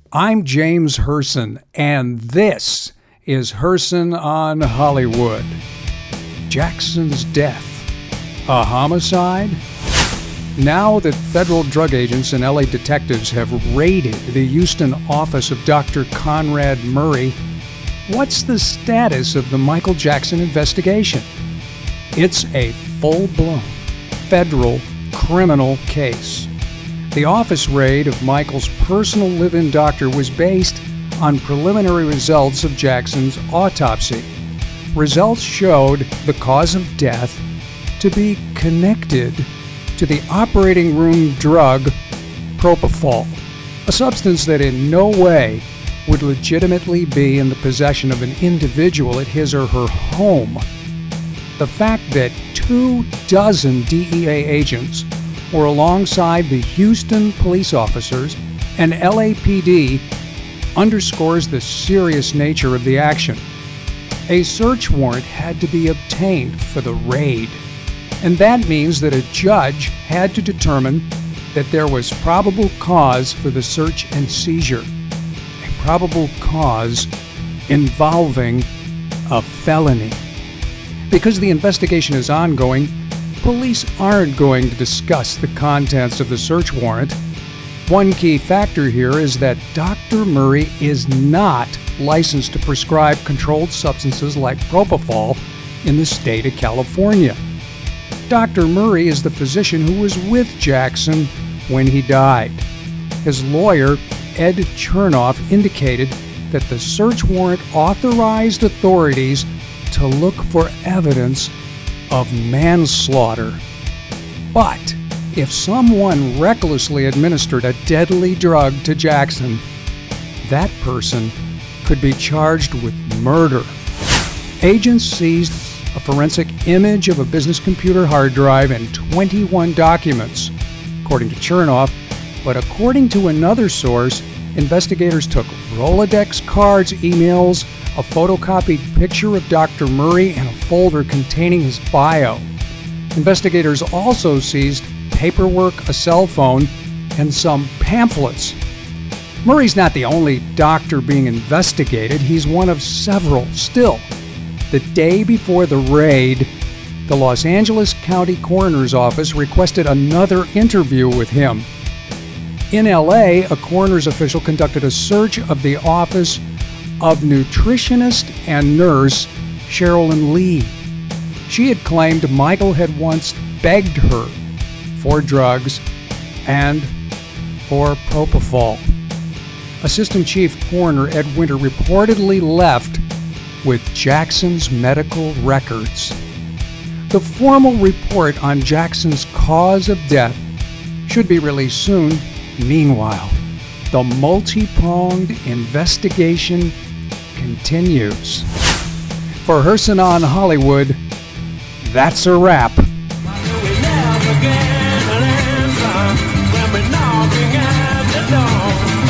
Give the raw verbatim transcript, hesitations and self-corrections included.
I'm James Herson, and this is Herson on Hollywood. Jackson's death, a homicide? Now that federal drug agents and L A detectives have raided the Houston office of Doctor Conrad Murray, what's the status of the Michael Jackson investigation? It's a full-blown federal criminal case. The office raid of Michael's personal live-in doctor was based on preliminary results of Jackson's autopsy. Results showed the cause of death to be connected to the operating room drug propofol, a substance that in no way would legitimately be in the possession of an individual at his or her home. The fact that two dozen D E A agents were alongside the Houston police officers and L A P D underscores the serious nature of the action. A search warrant had to be obtained for the raid, and that means that a judge had to determine that there was probable cause for the search and seizure, a probable cause involving a felony. Because the investigation is ongoing, police aren't going to discuss the contents of the search warrant. One key factor here is that Doctor Murray is not licensed to prescribe controlled substances like propofol in the state of California. Doctor Murray is the physician who was with Jackson when he died. His lawyer, Ed Chernoff, indicated that the search warrant authorized authorities to look for evidence of manslaughter. But if someone recklessly administered a deadly drug to Jackson, that person could be charged with murder. Agents seized a forensic image of a business computer hard drive and twenty-one documents, according to Chernoff, but according to another source, investigators took Rolodex cards, emails, a photocopied picture of Doctor Murray, and a folder containing his bio. Investigators also seized paperwork, a cell phone, and some pamphlets. Murray's not the only doctor being investigated. He's one of several. Still, the day before the raid, the Los Angeles County Coroner's Office requested another interview with him. In L A, a coroner's official conducted a search of the office of nutritionist and nurse Sherilyn Lee. She had claimed Michael had once begged her for drugs and for propofol. Assistant Chief Coroner Ed Winter reportedly left with Jackson's medical records. The formal report on Jackson's cause of death should be released soon. Meanwhile, the multi-pronged investigation continues. For Herson on Hollywood, that's a wrap. When we're knocking at the door.